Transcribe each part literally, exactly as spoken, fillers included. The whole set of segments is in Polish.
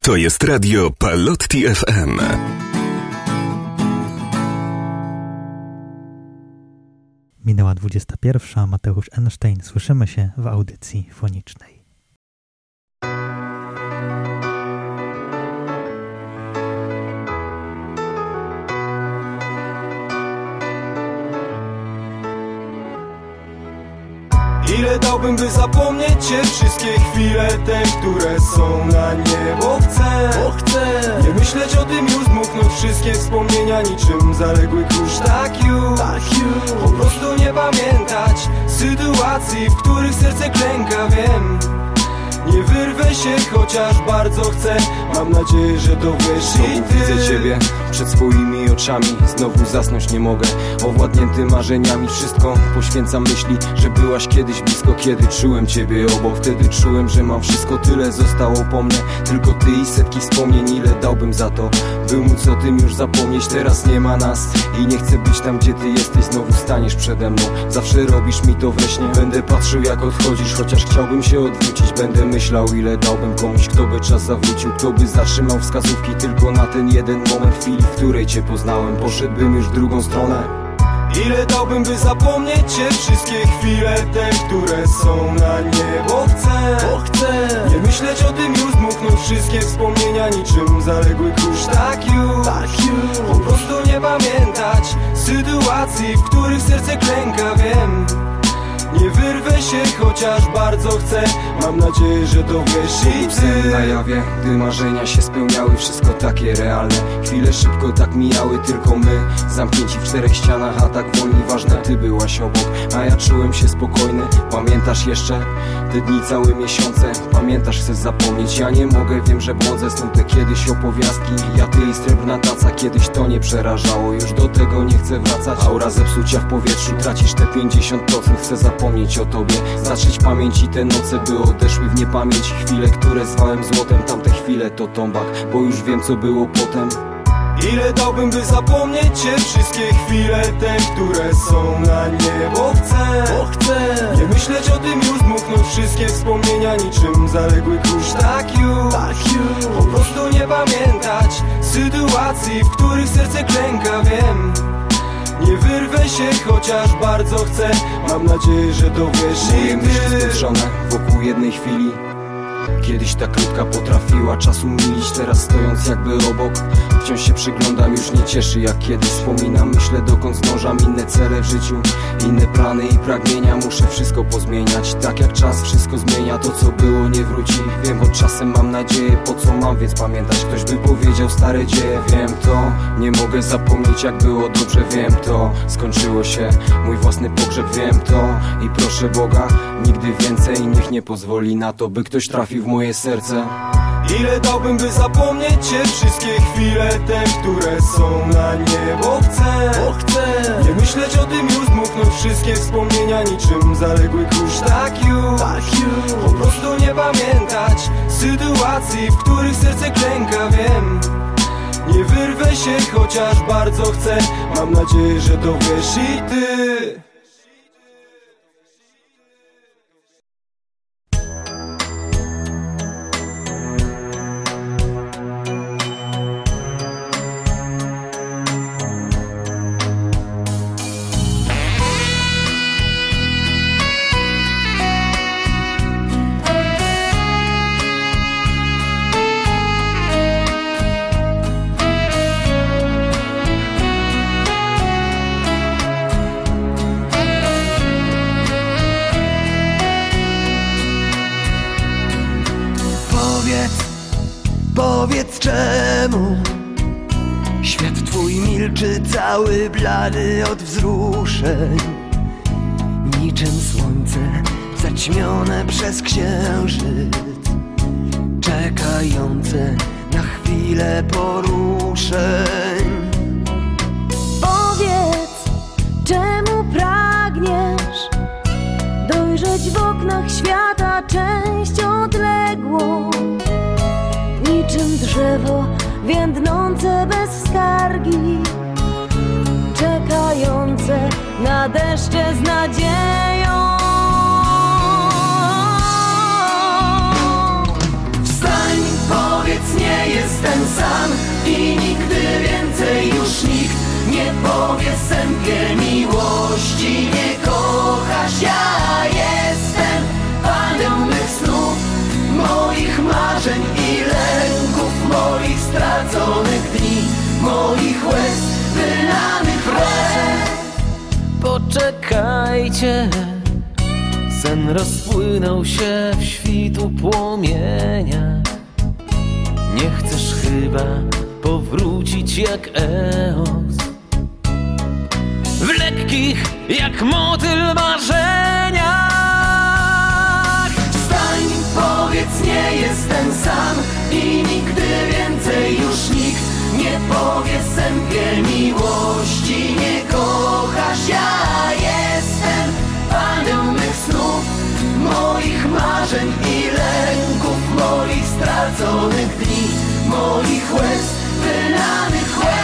To jest radio Palotti F M. Minęła dwudziesta pierwsza. Mateusz Einstein. Słyszymy się w audycji fonicznej. Ile dałbym, by zapomnieć cię, wszystkie chwile te, które są na nie. Bo chcę, bo chcę nie myśleć o tym już, dmuchnąć wszystkie wspomnienia niczym zaległy kurz. Tak już, tak już po prostu nie pamiętać sytuacji, w których serce klęka, wiem. Nie wyrwę się, chociaż bardzo chcę. Mam nadzieję, że to wiesz i ty. Widzę ciebie przed swoimi oczami. Znowu zasnąć nie mogę, owładnięty marzeniami. Wszystko poświęcam myśli, że byłaś kiedyś blisko. Kiedy czułem ciebie obok, wtedy czułem, że mam wszystko. Tyle zostało po mnie, tylko ty i setki wspomnień. Ile dałbym za to, by móc o tym już zapomnieć. Teraz nie ma nas i nie chcę być tam, gdzie ty jesteś. Znowu staniesz przede mną, zawsze robisz mi to we śnie. Będę patrzył, jak odchodzisz, chociaż chciałbym się odwrócić. Będę myślał, ile dałbym komuś, kto by czas zawrócił, kto by zatrzymał wskazówki tylko na ten jeden moment chwili, w której cię poznałem. Poszedłbym już w drugą stronę. Ile dałbym, by zapomnieć cię, wszystkie chwile te, które są na nie. Bo chcę, bo chcę nie myśleć o tym już, dmuchnąć wszystkie wspomnienia niczym zaległy kurz. Tak już, tak już po prostu nie pamiętać sytuacji, w których serce klęka, wiem. Nie wyrwę się, chociaż bardzo chcę. Mam nadzieję, że to wiesz i ty. Na jawie, gdy marzenia się spełniały, wszystko takie realne. Chwile szybko tak mijały, tylko my zamknięci w czterech ścianach, a tak wolni, ważne ty byłaś obok. A ja czułem się spokojny. Pamiętasz jeszcze te dni, całe miesiące? Pamiętasz, chcesz zapomnieć? Ja nie mogę, wiem, że błądzę. Są te kiedyś opowiastki, ja, ty i srebrna taca. Kiedyś to nie przerażało, już do tego nie chcę wracać. Aura zepsucia w powietrzu, tracisz te pięćdziesiąt procent. Chcę zapomnieć o tobie, zatrzeć pamięć i te noce, by odeszły w niepamięć. Chwile, które zwałem złotem, tamte chwile to tombak, bo już wiem, co było potem. Ile dałbym, by zapomnieć cię, wszystkie chwile te, które są na nie. Bo chcę, bo chcę nie myśleć o tym już, dmuchnąć wszystkie wspomnienia niczym zaległy kurz. Tak już, tak już po prostu nie pamiętać sytuacji, w których serce klęka, wiem. Nie wyrwę się, chociaż bardzo chcę. Mam nadzieję, że to wiesz Moje i myśli ty. spieprzone wokół jednej chwili. Kiedyś ta krótka potrafiła czas umilić. Teraz stojąc jakby obok, wciąż się przyglądam, już nie cieszy jak kiedyś. Wspominam, myślę, dokąd zdążam. Inne cele w życiu, inne plany i pragnienia. Muszę wszystko pozmieniać, tak jak czas wszystko zmienia. To co było nie wróci, wiem, bo czasem mam nadzieję. Po co mam więc pamiętać? Ktoś by powiedział stare dzieje. Wiem to, nie mogę zapomnieć jak było dobrze. Wiem to, skończyło się mój własny pogrzeb. Wiem to i proszę Boga, nigdy więcej niech nie pozwoli na to, by ktoś trafił w moje serce. Ile dałbym, by zapomnieć cię, wszystkie chwile te, które są na nie. Bo chcę, bo chcę nie myśleć o tym już, dmuchnąć wszystkie wspomnienia niczym zaległy kurz. Tak już, tak już po prostu nie pamiętać sytuacji, w których serce klęka, wiem. Nie wyrwę się, chociaż bardzo chcę. Mam nadzieję, że to wiesz i ty. Powiedz czemu świat twój milczy, cały blady od wzruszeń, niczym słońce zaćmione przez księżyc, czekające na chwilę poruszeń. Powiedz, czemu pragniesz dojrzeć w oknach świata część odległą, niczym drzewo więdnące bez skargi, czekające na deszcze z nadzieją. Wstań, powiedz, nie jestem sam i nigdy więcej już nikt nie powie sępie miłości nie kochasz. Ja jestem panem mych snów, moich marzeń i lęków, moich straconych dni, moich łez wylanych łez. Poczekajcie, sen rozpłynął się w świtu płomienia. Nie chcesz chyba powrócić jak Eos, w lekkich jak motyl marzeniach. Wstań, powiedz, nie jestem sam i nigdy więcej już nikt nie powie sępie miłości nie kochasz. Ja jestem panem mych snów, moich marzeń i lęków, moich straconych dni, moich łez wylanych łez.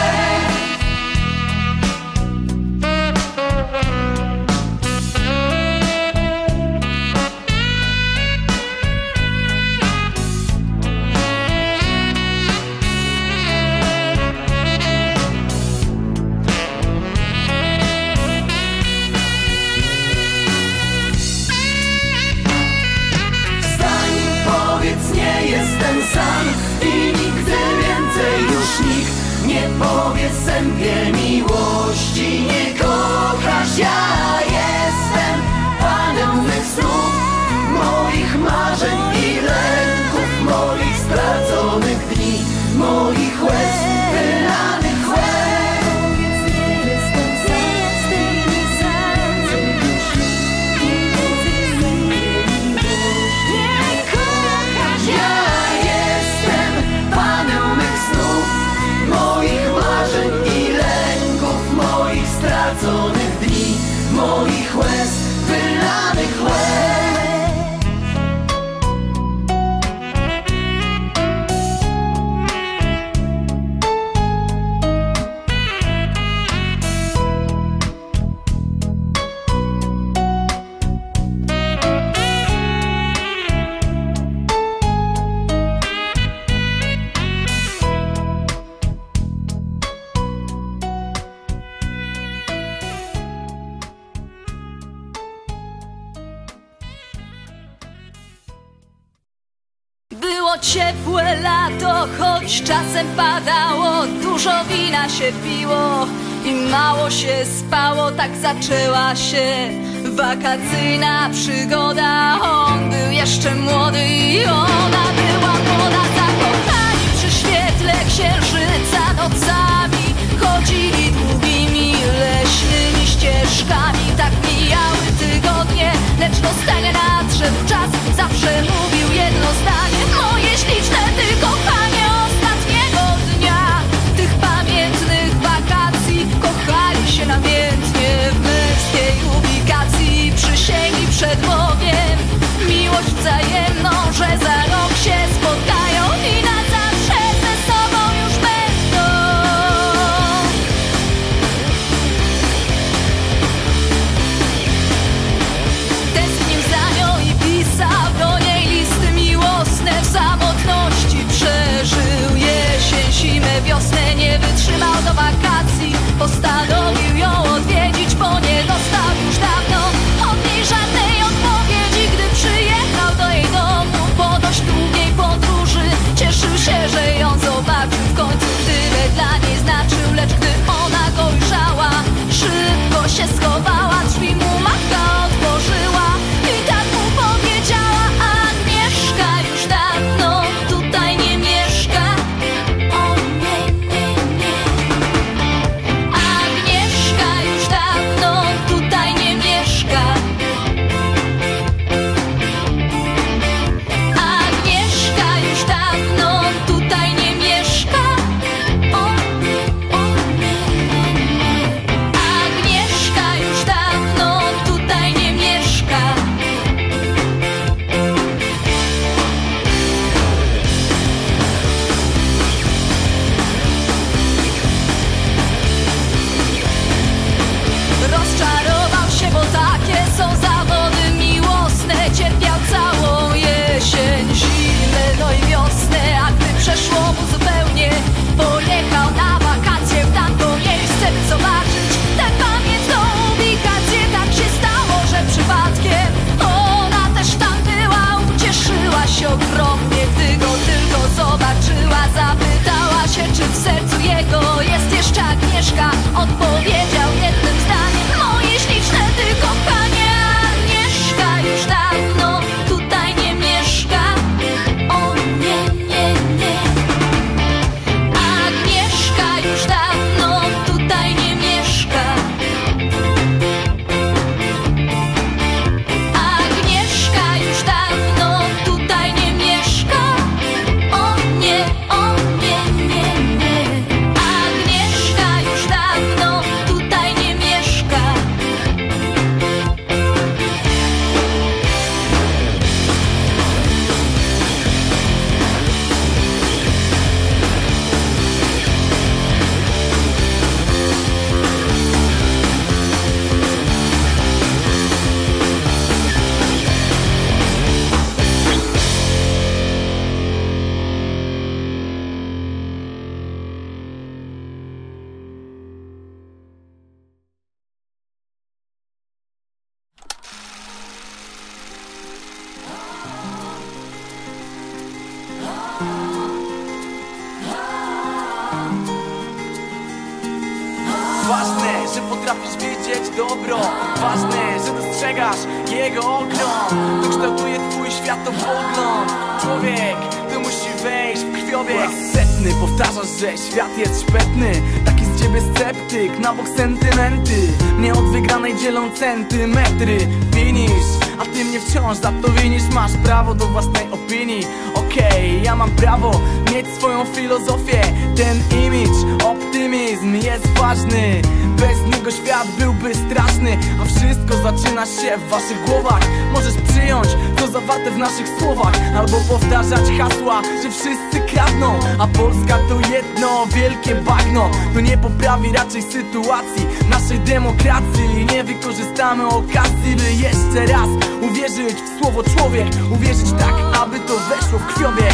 Jestem sam i nigdy więcej już nikt nie powie sępie miłości nie kochasz. Ja jestem panem mych snów, moich marzeń i lęków, moich straconych dni, moich łez wylanych łez. Straconych dni, moich łez wylanych łez. Ciepłe lato, choć czasem padało, dużo wina się piło i mało się spało. Tak zaczęła się wakacyjna przygoda. On był jeszcze młody i ona była młoda. Zakochani przy świetle księżyca nocami chodzili długimi leśnymi ścieżkami. Tak mijały tygodnie, lecz dostanie nadszedł czas. Zawsze mówił jedno zdanie: moje śliczne ty kochanie ostatniego dnia tych pamiętnych wakacji. Kochali się namiętnie w męskiej ubikacji. Przysięgli przed Bogiem miłość wzajemną, że za rok się spotkają. że potrafisz widzieć dobro. Ważne, że dostrzegasz jego ogrom. To kształtuje twój światopogląd. Człowiek to musi wejść w krwiobieg. Po raz setny powtarzasz, że świat jest szpetny. Taki z ciebie sceptyk, na bok sentymenty. Mnie od wygranej dzielą centymetry. Finish, a ty mnie wciąż za to winisz. Masz prawo do własnej opinii. Okej, okay, ja mam prawo mieć swoją filozofię. Ten image, optymizm jest ważny. Bez niego świat byłby straszny. A wszystko zaczyna się w waszych głowach. Możesz przyjąć to zawarte w naszych słowach, albo powtarzać hasła, że wszyscy kradną. A Polska to jedno wielkie bagno. To nie poprawi raczej sytuacji naszej demokracji. Nie wykorzystamy okazji, by jeszcze raz uwierzyć w słowo człowiek. Uwierzyć tak, aby to weszło w krwiobieg.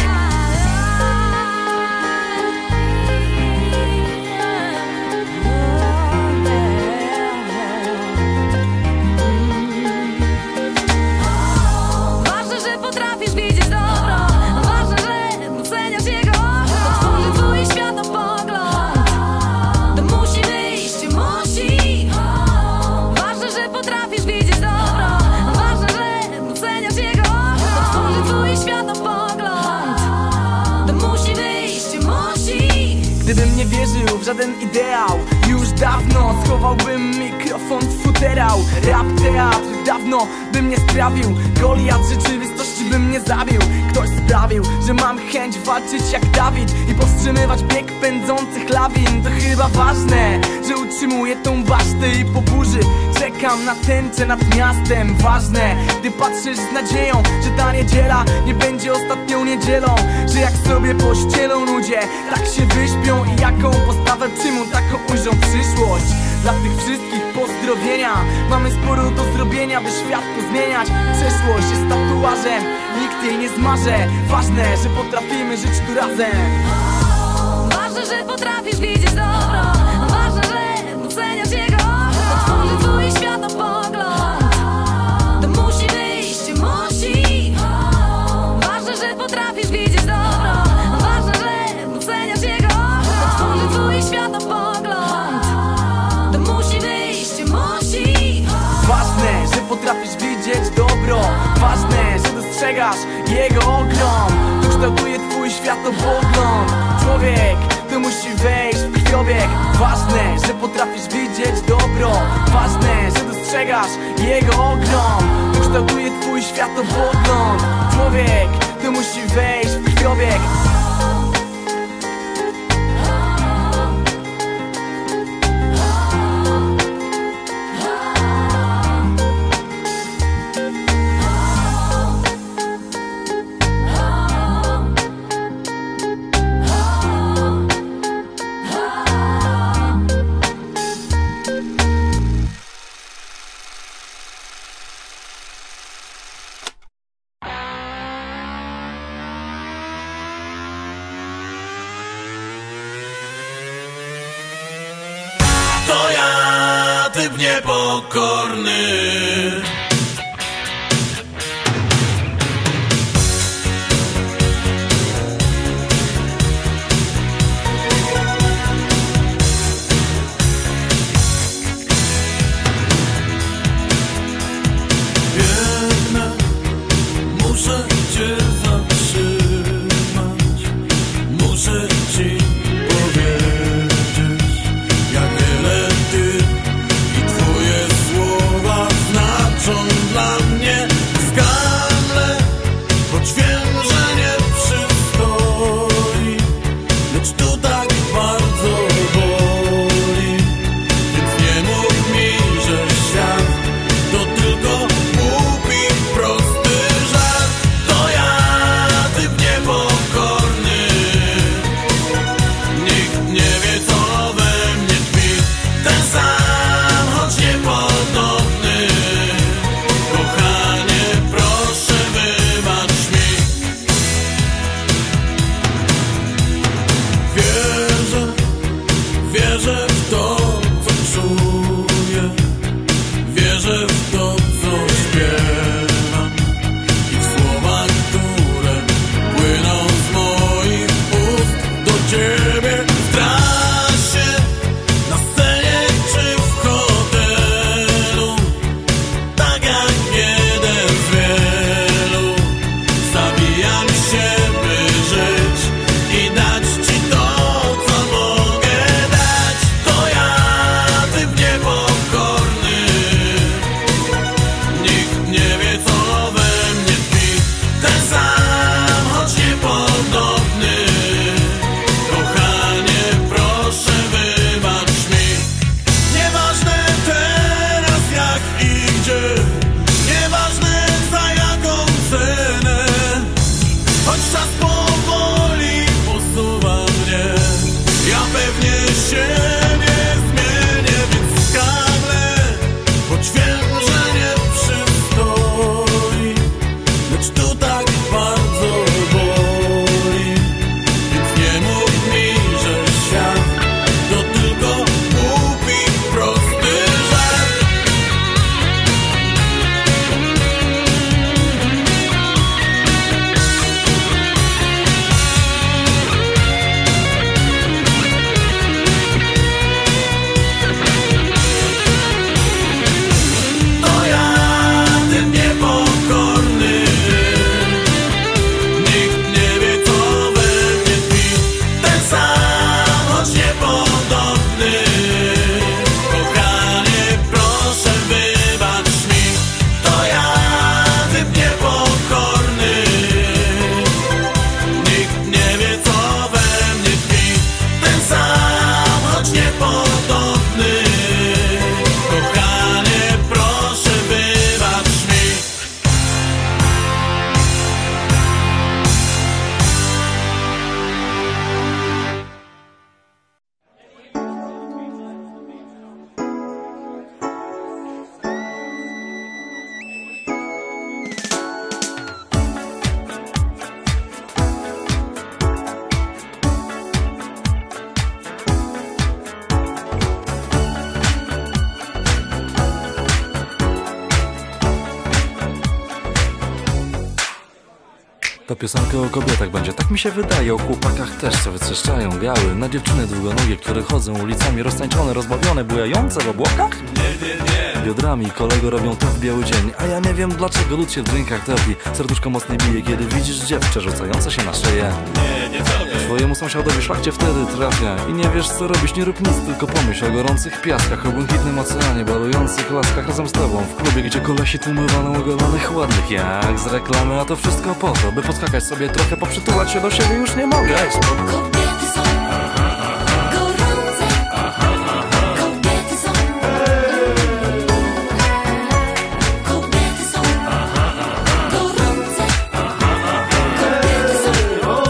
Gdybym nie wierzył w żaden ideał, już dawno schowałbym mikrofon w futerał. Rap, teatr dawno bym nie sprawił. Goliat rzeczywistości bym nie zabił. Ktoś sprawił, że mam chęć walczyć jak Dawid i powstrzymywać bieg pędzących lawin. To chyba ważne, że utrzymuję tą basztę i po burzy czekam na tęczę nad miastem. Ważne, gdy patrzysz z nadzieją, że ta niedziela nie będzie ostatnią niedzielą. Że jak sobie pościelą ludzie, tak się wyśpią i jaką postawę przyjmą, taką ujrzą przyszłość. Dla tych wszystkich pozdrowienia. Mamy sporo do zrobienia, by świat pozmieniać. Przeszłość jest tatuażem, nikt jej nie zmaże. Ważne, że potrafimy żyć tu razem. Ważne, że potrafisz widzieć dobro. Ważne, że doceniasz jego. To tworzy twój światopogląd. To musi wyjść, musi. Ważne, że potrafisz widzieć dobro. Ważne, że doceniasz jego. To tworzy twój światopogląd. To musi wyjść, musi. Ważne, że potrafisz widzieć dobro. Ważne, że dostrzegasz jego ogrom. To kształtuje twój światopogląd. Człowiek to musi wejść w krwiobieg. Ważne, że potrafisz widzieć dobro. Ważne, że dostrzegasz jego ogrom. To kształtuje twój światopogląd. Człowiek to musi wejść w krwiobieg. To ja, typ niepokorny. Biegnę, muszę cię zatrzymać. Muszę ci powiedzieć, jak wiele ty i twoje słowa znaczą dla mnie. Skamlę, choć wiem, że nie przystoi, lecz tu tak bardzo boli. Więc nie mów mi, że świat to tylko głupi, prosty żart. To ja, typ niepokorny. To piosenka o kobietach będzie, tak mi się wydaje. O chłopakach też, co wytrzeszczają gały. Na dziewczyny długonogie, które chodzą ulicami roztańczone, rozbawione, bujające w obłokach? Nie, nie, nie. Biodrami kolego robią to w biały dzień. A ja nie wiem dlaczego lud się w drinkach topi. Serduszko mocniej bije, kiedy widzisz dziewczę rzucające się na szyję. Nie, nie tobie. Twojemu sąsiadowi szlak cię wtedy trafia i nie wiesz co robisz, nie rób nic, tylko pomyśl o gorących piaskach, o błękitnym oceanie, balujących laskach razem z tobą. W klubie, gdzie kolesi tłumy walą ogolonych ładnych jak z reklamy, a to wszystko po to, by podskakać sobie trochę, poprzytulać się do siebie już nie mogę. Ej, kobiety są gorące, kobiety są, kobiety są gorące, kobiety są.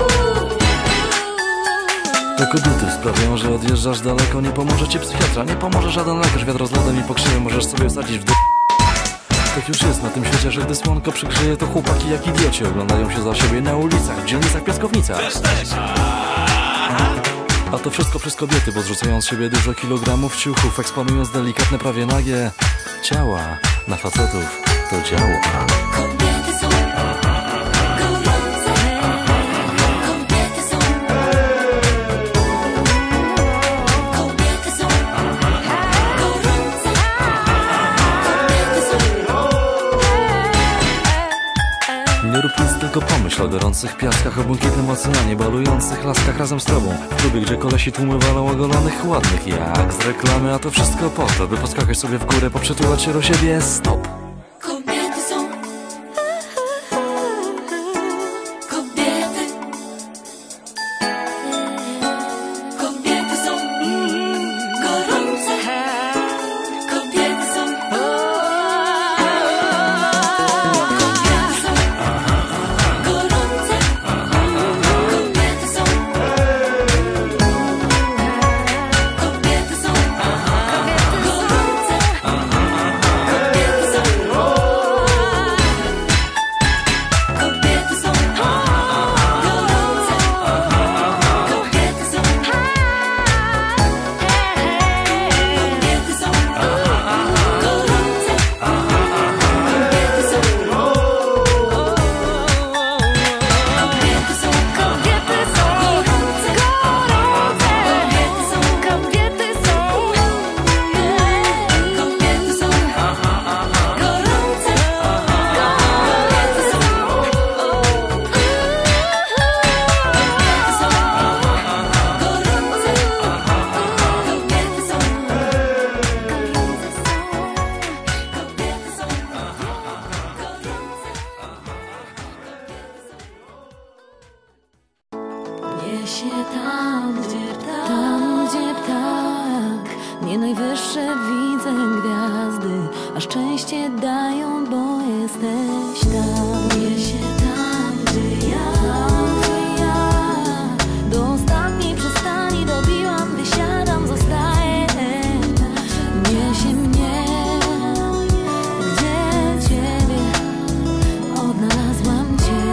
To kobiety sprawiają, że odjeżdżasz daleko, nie pomoże ci psychiatra, nie pomoże żaden lekarz, wiatr z lodem i pokrzywy możesz sobie wsadzić w d***. Tak już jest na tym świecie, że gdy słonko przygrzeje, to chłopaki jak idioci oglądają się za siebie na ulicach, w dzielnicach, piaskownicach. A to wszystko przez kobiety, bo zrzucając z siebie dużo kilogramów ciuchów, eksponując delikatne, prawie nagie ciała na facetów, to działa. Kobiety są gorące, kobiety są, kobiety są gorące, kobiety są. Nie rób nic, tylko pomyśl o gorących piaskach, o błękitnym oceanie, balujących laskach razem z tobą. W klubie, gdzie kolesi tłumy walą ogolonych ładnych jak z reklamy, a to wszystko po to, by podskakać sobie w górę, poprzytulać się do siebie. Stop! Kobiety są, kobiety, kobiety są gorące, kobiety są, kobiety są gorące, kobiety są, kobiety są gorące, kobiety są, kobiety są gorące, kobiety są, kobiety są gorące, kobiety są, kobiety są, kobiety są gorące, gorące, kobiety są, kobiety są, kobiety są gorące, niesie tam, gdzie ptak, tam, gdzie ptak, nie najwyższe widzę gwiazdy, a szczęście dają, bo jesteś tam. Niesie tam, gdzie ja, gdzie ja, do ostatniej przystani dobiłam, wysiadam, zostaję. Niesie mnie, gdzie ciebie odnalazłam cię,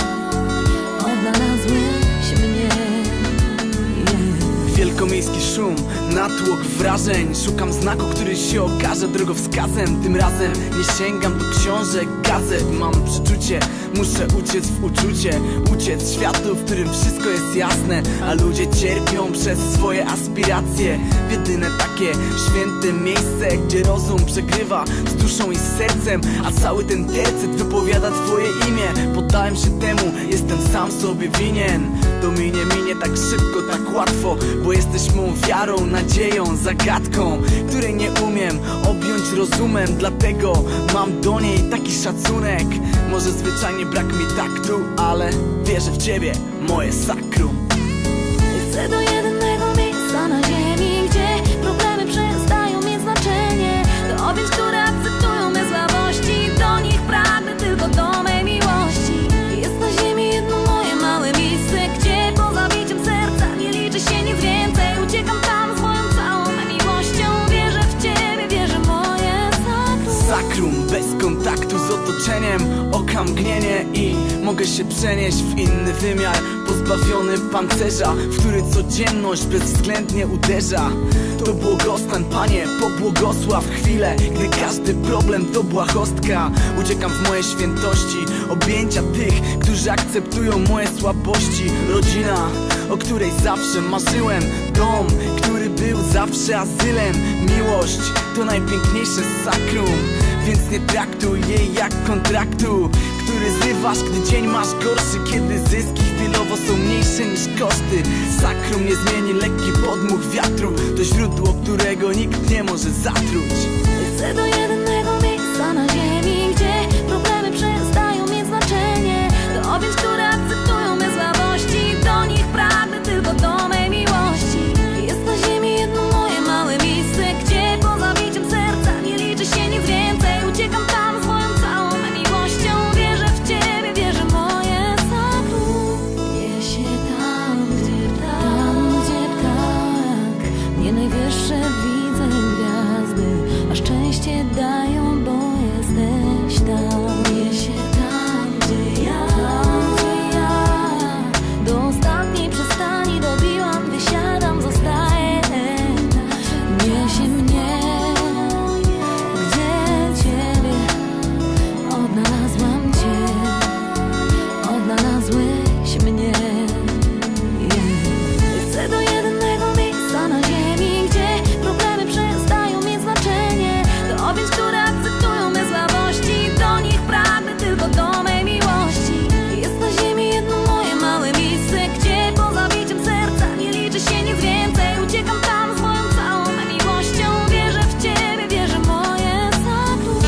odnalazłeś mnie. Wielkomiejski szum, natłok wrażeń. Szukam znaku, który się okaże drogowskazem. Tym razem nie sięgam do książek, gazet. Mam przeczucie, muszę uciec w uczucie, uciec z światu, w którym wszystko jest jasne, a ludzie cierpią przez swoje aspiracje. W jedyne takie święte miejsce, gdzie rozum przegrywa z duszą i z sercem, a cały ten tercet wypowiada twoje imię. Poddałem się temu, jestem sam sobie winien. To minie, minie tak szybko, tak łatwo, bo jesteś mą wiarą, nadzieją, zagadką, której nie umiem objąć rozumem. Dlatego mam do niej taki szacunek. Może zwyczajnie brak mi taktu, ale wierzę w ciebie, moje sakrum. Chcę do jedynego miejsca na ziemi, gdzie problemy przestają mieć znaczenie. Do objęć, które akceptują me słabości, do nich pragnę tylko do mej miłości. Jest na ziemi jedno moje małe miejsce, gdzie poza biciem serca nie liczy się nic więcej. Uciekam tam z moją całą miłością. Wierzę w ciebie, wierzę w moje sakrum. Sakrum, bez kontaktu z otoczeniem, oka mgnienie i mogę się przenieść w inny wymiar. pozbawiony pancerza, w który codzienność bezwzględnie uderza. To błogostan, Panie, pobłogosław chwilę, gdy każdy problem to błahostka. Uciekam w moje świętości, objęcia tych, którzy akceptują moje słabości. Rodzina, o której zawsze marzyłem, dom, który był zawsze azylem. Miłość to najpiękniejsze sakrum, więc nie traktuj jej jak kontraktu, który zrywasz, gdy dzień masz gorszy, kiedy zyski chwilowo są mniejsze niż koszty. Sakrum nie zmieni lekki podmuch wiatru, to źródło, którego nikt nie może zatruć. Chcę do jedynego miejsca na ziemi, gdzie problemy przestają mieć znaczenie, do objęć, które akceptują me słabości. Do nich pragnę tylko do mej miłości. Jest na ziemi jedno moje małe miejsce, gdzie poza biciem serca nie liczy się nic więcej. Uciekam tam swoją całą miłością. Wierzę w Ciebie, wierzę w moje sakrum. Niesie tam, gdzie ptak, gdzie ptak. Nie najwyższe widzę gwiazdy, a szczęście dają, bo jesteś tam. Niesie tam, gdzie ja, tam, gdzie ja. Do ostatniej przystani dobiłam, wysiadam, zostaję. Niesie mnie, gdzie Ciebie odnalazłam Cię, odnalazłeś mnie. Chcę do jedynego miejsca na ziemi, gdzie problemy przestają mieć znaczenie, do objęć, które akceptują me słabości. Do nich pragnę tylko do mej miłości. Jest na ziemi jedno moje małe miejsce, gdzie poza biciem serca nie liczy się nic więcej. Uciekam tam z moją całą miłością. Wierzę w Ciebie, wierzę w moje sakrum.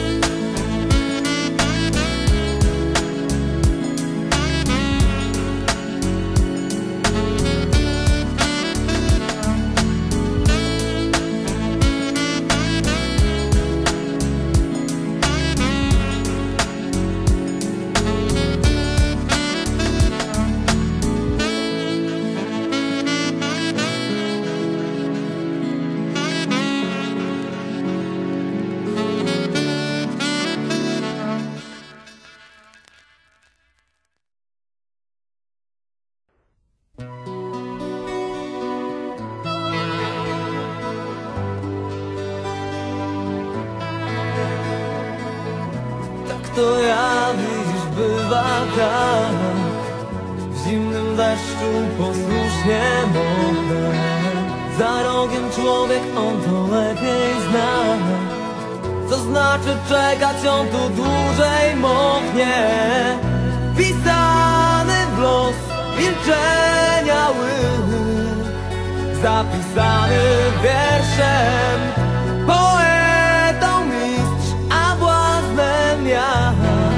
To ja, widzisz, bywa tak. W zimnym deszczu posłusznie moknę. Za rogiem człowiek, on to lepiej zna. Co znaczy czekać, on tu dłużej moknie. Pisany w los milczenia łyk, zapisany wierszem. Poetą mistrz, a błaznem ja.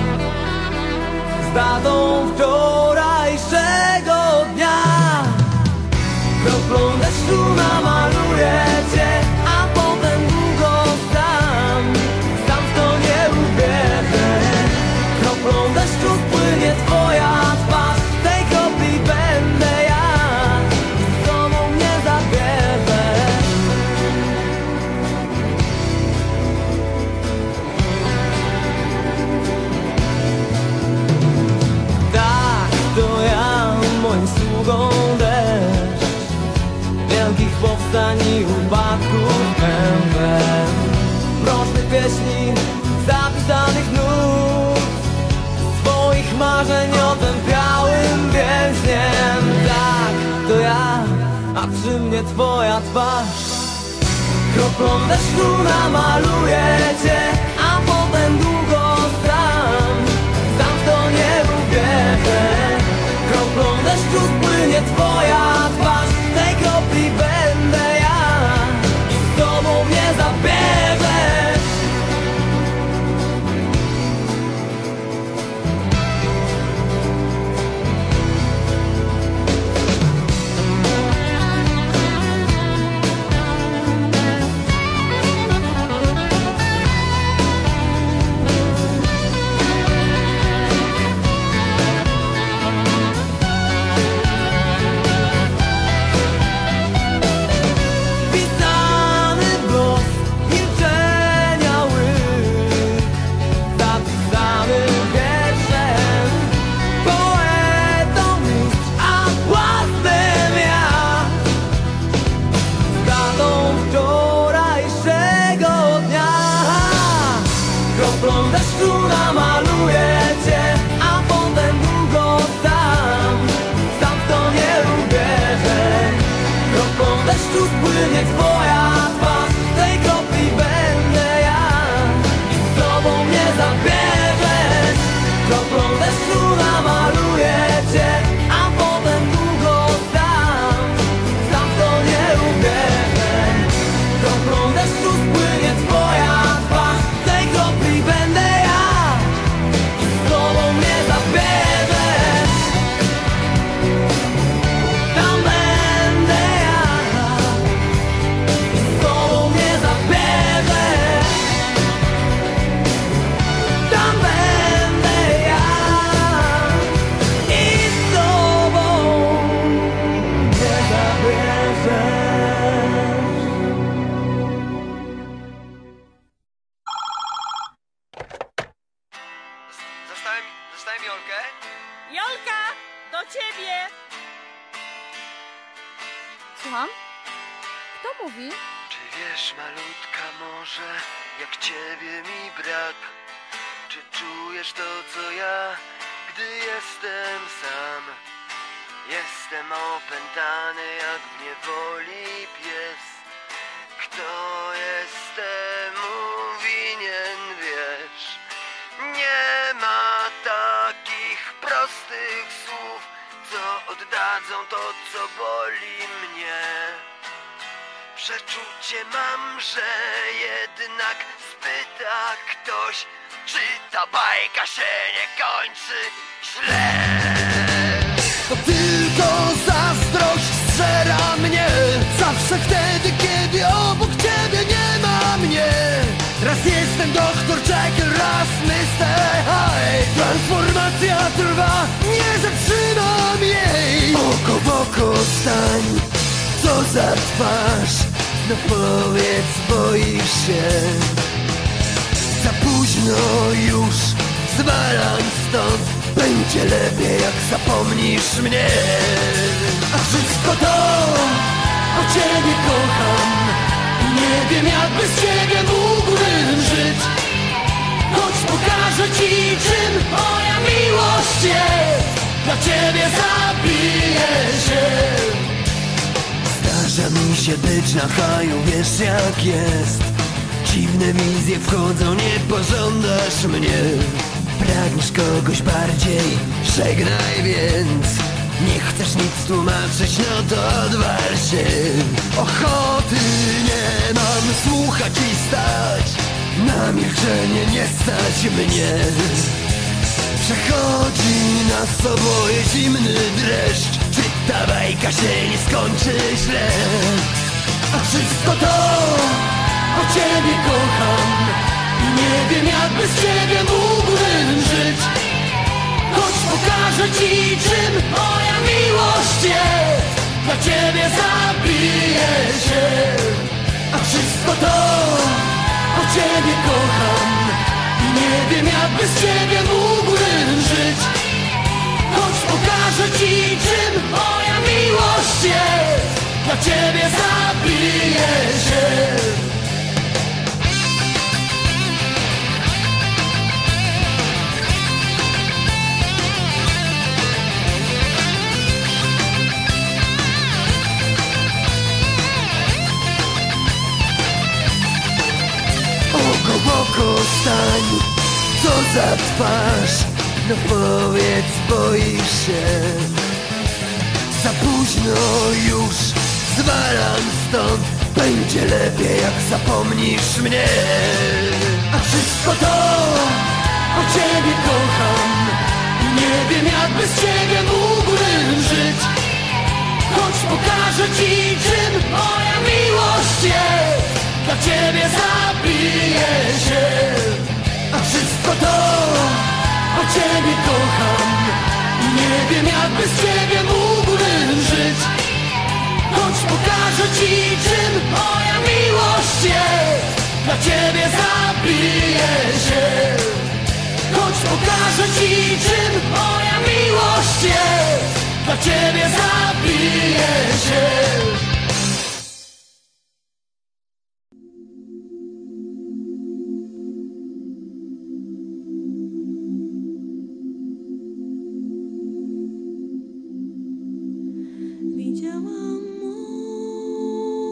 Z datą wczorajszego dnia. Kroplą deszczu namaluję Cię, a potem długo sam. Sam w to nie uwierzę. Kroplą deszczu spłynie Twoja twarz. W tej kropli będę ja. Z tobą mnie zabierzesz. Tak, to ja, moim sługą deszcz. Wielkich powstań i upadków pędem. Mrocznych pieśni, zapisanych nut. Swoich marzeń otępiałym więźniem. Tak, to ja, a przy mnie Twoja twarz. Kroplą deszczu namaluję Cię, a potem długo sam. Sam w to nie uwierzę. Kroplą deszczu spłynie Twoja twarz. W tej kropli będę ja i z Tobą mnie zabierzesz. deszczu spłynie twoja twarz, tej kropli będę ja i z tobą mnie zabierzesz. Kroplą deszczu namaluję cię, a potem długo sam, sam w to nie uwierzę. Kroplą deszczu spłynie twoja twarz, tej kropli będę ja i z tobą mnie zabierzesz. Tam będę ja i z tobą mnie zabierzesz. Tam będę ja i z tobą mnie zabierzesz. Zostałem, zostałem Jolkę? Jolka, do ciebie! Słucham? Kto mówi? Czy wiesz, malutka, może jak ciebie mi brak? Czy czujesz to, co ja, gdy jestem sam? Jestem opętany jak w niewoli pies. Kto jestem, winien, wiesz. Nie ma takich prostych słów, co oddadzą to, co boli mnie. Przeczucie mam, że jednak spyta ktoś, czy ta bajka się nie kończy źle. To tylko zazdrość zżera mnie, zawsze wtedy, kiedy obok ciebie nie ma mnie. Raz jestem doktor Jekyll, raz mister Hyde. Transformacja trwa, nie zatrzymam jej. Oko w oko stań, co za twarz, no powiedz, boisz się. Za późno już, zwalam stąd, będzie lepiej jak zapomnisz mnie. A wszystko to, bo ciebie kocham i nie wiem jak bez ciebie mógłbym żyć. Choć pokażę ci, czym moja miłość jest, dla ciebie zabiję się. Zdarza mi się być na haju, wiesz jak jest. Dziwne wizje wchodzą, nie pożądasz mnie. Pragniesz kogoś bardziej, żegnaj więc. Nie chcesz nic tłumaczyć, no to odwal się. Ochoty nie mam słuchać i stać, na milczenie nie stać mnie. Przechodzi nas oboje zimny dreszcz, czy ta bajka się nie skończy źle. A wszystko to, bo ciebie kocham i nie wiem jak bez ciebie mógłbym żyć. Choć pokażę ci, czym moja miłość jest, dla ciebie zabiję się. A wszystko to, bo ciebie kocham i nie wiem jak bez ciebie mógłbym żyć. Choć pokażę ci, czym moja miłość jest, dla ciebie zabiję się. Oko w oko stań, co za twarz, no powiedz, boisz się. Za późno już, zwalam stąd, będzie lepiej jak zapomnisz mnie. A wszystko to, bo ciebie kocham i nie wiem jak bez ciebie mógłbym żyć. Choć pokażę ci, czym moja miłość jest, dla ciebie zabiję się. A wszystko to, bo ciebie kocham i nie wiem jak bez ciebie mógłbym żyć. Choć pokażę ci, czym moja miłość jest, dla ciebie zabiję się. Choć pokażę ci, czym moja miłość jest, dla ciebie zabiję się. Widziałam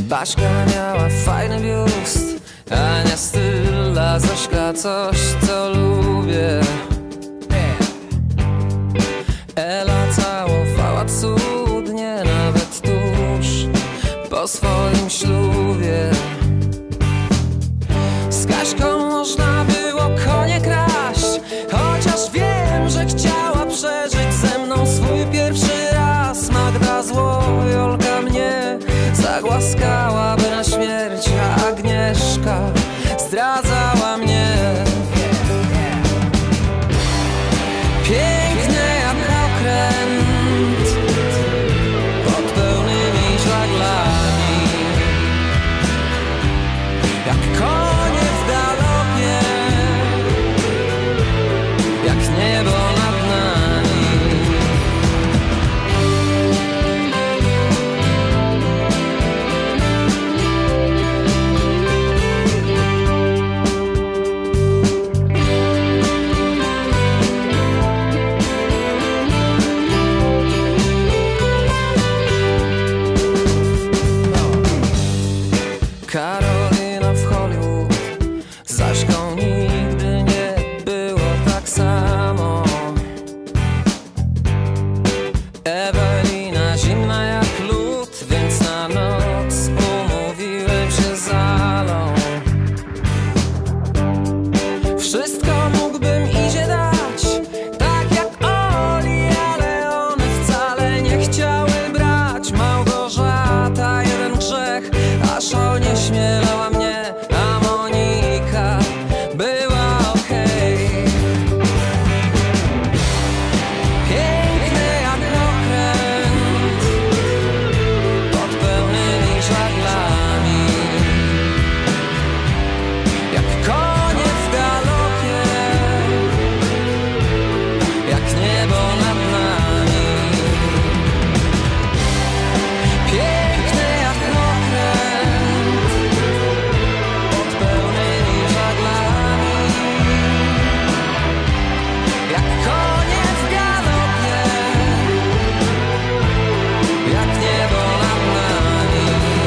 Baśka miała fajny biust, Ania styl, a Zośka coś, co lubię. Ela całowała cudnie, nawet tuż po swoim ślubie. Z Kaśką można było konie kraść, chociaż wiem, że chciała przeżyć ze mną swój pierwszy raz. Magda zło, Jolka mnie zagłaskałaby na śmierć, a Agnieszka zdradzała mnie. Piękne jak okręt pod pełnymi żaglami, jak konie w galopie, jak niebo nad nami. Karolina w Hollywood, z Zaśką nigdy nie było tak samo. Ewelina zimna jak lód, więc na noc umówiłem się z Alą. Wszystko mógłbym Izie dać, tak jak Oli, ale one wcale nie chciały brać. Małgorzata jeden grzech, aż onieśmielała mnie, a Monika była okej. Piękny jak okręt pod pełnymi żaglami, jak konie w galopie, jak niebo nad nami. Piękny jak okręt pod pełnymi żaglami, jak konie w galopie, jak niebo nad nami.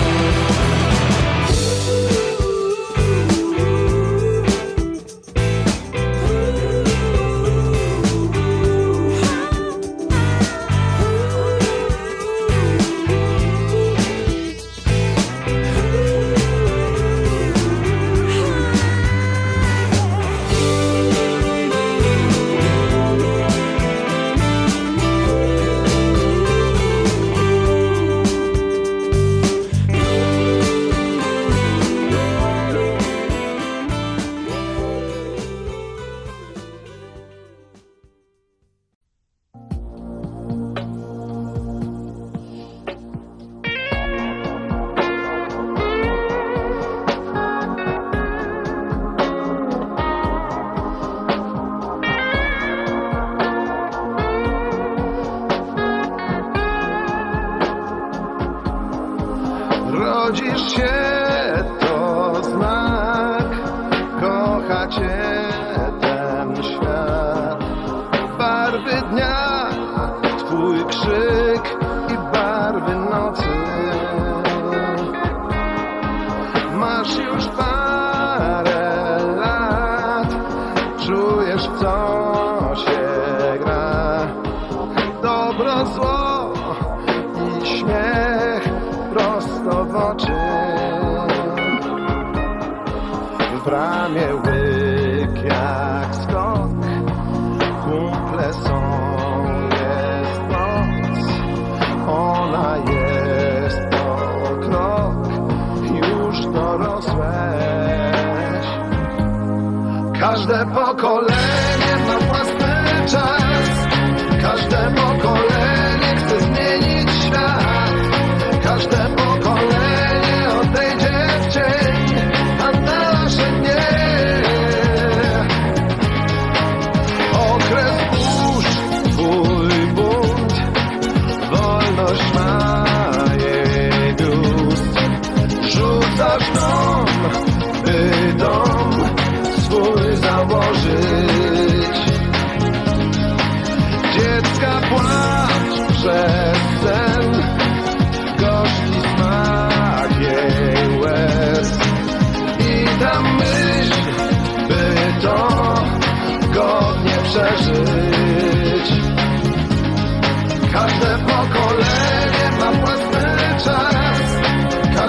Rodzisz się, to znak, kocha cię ten świat. Barwy dnia, twój krzyk i barwy nocy. Masz już parę lat, czujesz w co się gra. Dobro, zło i śmiech prosto w oczy. W ramię łyk jak skok, kumple są, jest noc. Ona jest o krok, już dorosłeś. Każde pokolenie ma własny czas, każde pokolenie chce zmienić świat. Każde pokolenie odejdzie w cień, a nasze nie. Okres burz, twój bunt, wolność ma jej gust. Rzucasz dom, by dom swój założyć. Dziecka płacz przez sen, gorzki smak jej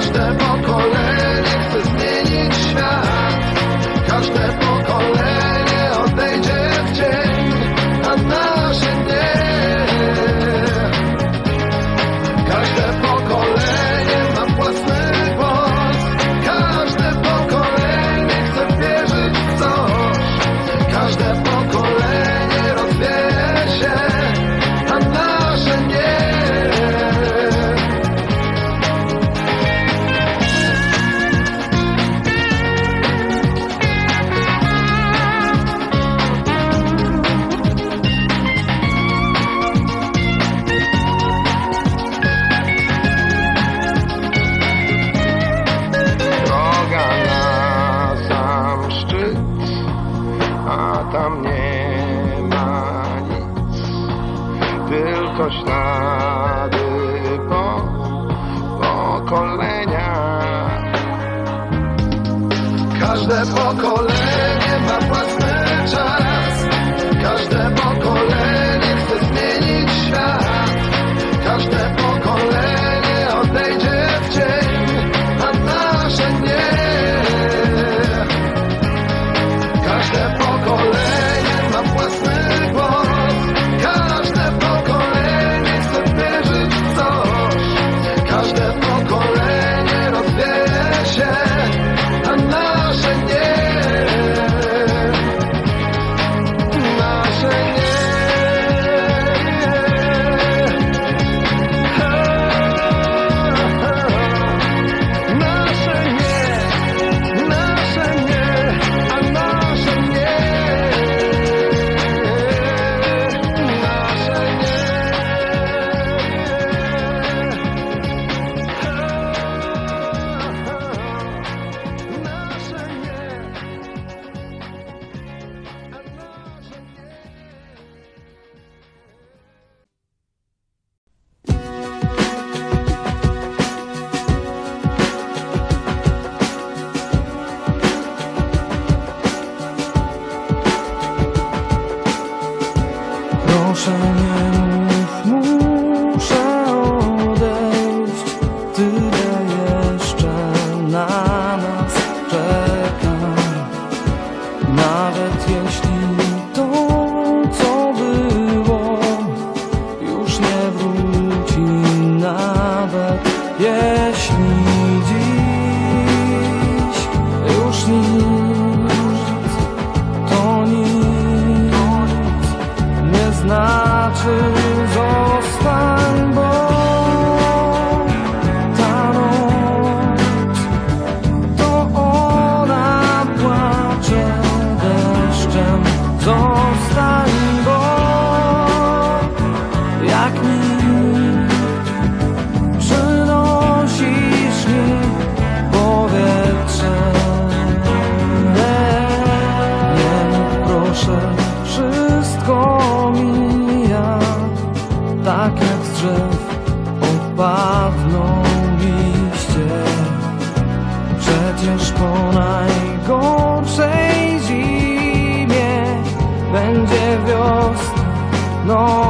Każde pokolenie chce zmienić świat. Każde pokolenie odejdzie w cień, a nasze nie. Każde pokolenie ma własny głos. Każde pokolenie chce wierzyć w coś. Każde pokolenie rozwieje się, a nasze nie. Droga na sam szczyt, a tam nie ma nic, tylko ślady po pokoleniach. Każde pokolenie ma własny czas. Każde pokolenie chce zmienić świat. Każde pokolenie odejdzie w cień, a nasze nie. Każde pokolenie ma własny głos. Każde pokolenie chce wierzyć w coś. Każde pokolenie rozwieje się, a nasze nie. Nasze nie. Nasze nie. Nasze nie. A nasze nie. Nasze nie. Nasze nie. Proszę nie mów, muszę odejść. Tyle jeszcze na nas czeka. Nawet jeśli to, co było, już nie wróci. Nawet jeśli dziś już nic, to nic nie znaczy zostań, bo ta noc to ona płacze deszczem. Zostań, bo jak nikt przynosisz mi powietrze. Nie mów proszę, wszystko mija, tak jak z drzew opadną liście. Przecież po najgorszej zimie będzie wiosna. No